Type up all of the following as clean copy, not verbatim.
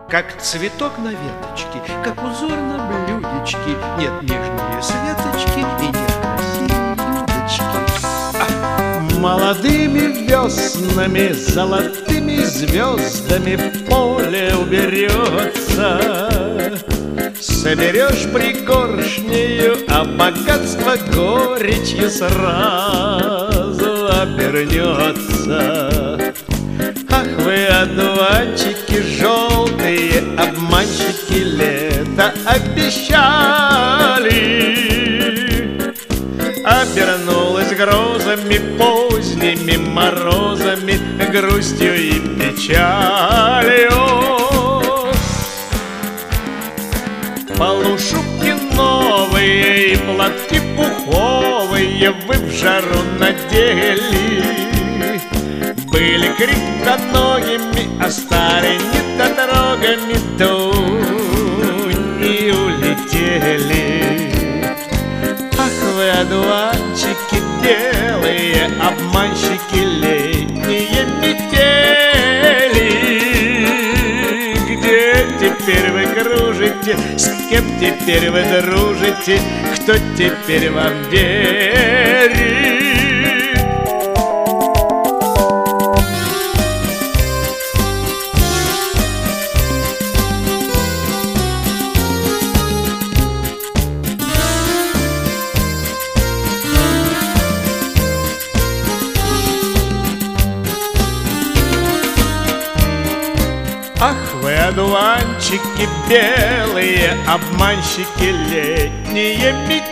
Как цветок на веточке, как узор на блюдечке. Нет, нежнее Светочки и нет красивее Юлечки. Молодыми веснами, золотыми звездами в поле уберется. Соберешь пригоршнею, а богатство горечью сразу обернется. Ах вы, одуванчики желтые, обманщики лета обещали. Обернулась грозами, поздними морозами, грустью и печалью. Полушубки новые и платки пуховые вы в жару надели. Были крепконогими, а стали недотрогами, тунь и улетели. Ах вы, одуванчики белые, обманщики летние метели. Где теперь вы кружите, с кем теперь вы дружите, кто теперь вам верит? Ах вы, одуванчики белые, обманщики летние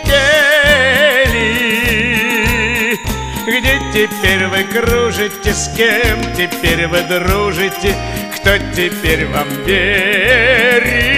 метели. Где теперь вы кружите, с кем теперь вы дружите, кто теперь вам верит?